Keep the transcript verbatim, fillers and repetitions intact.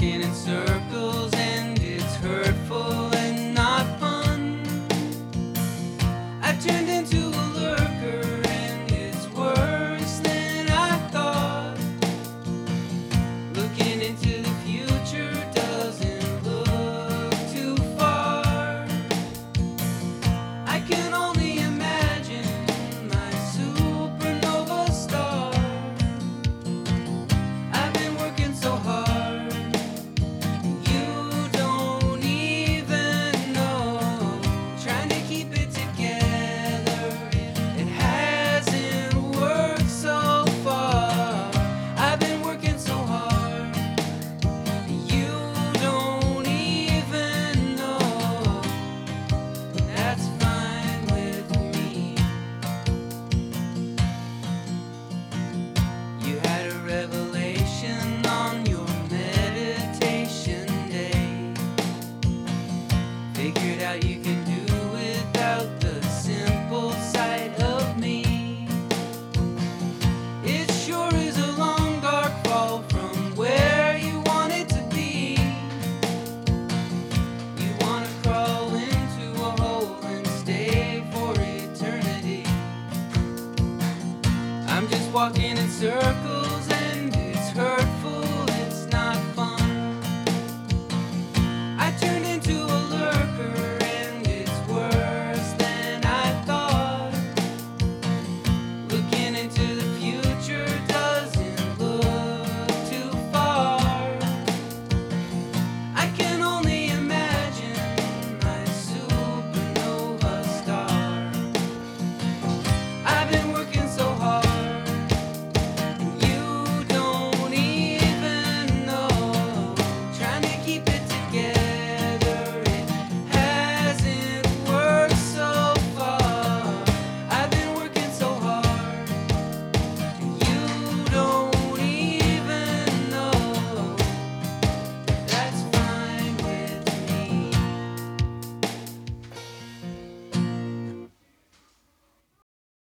walking in circles and it's hurtful and not fun. I've turned into a lurker and it's worse than I thought. Looking into the future doesn't look too far. I can only imagine my supernova star. I've been working so hard, you don't even know. Trying to keep it together, it hasn't worked so far. I've been working so hard, you don't even know. That's fine with me. You had a revelation on your meditation day. Figured out you can do without the simple sight of me. It sure is a long dark fall from where you wanted to be. You wanna crawl into a hole and stay for eternity. I'm just walking in circles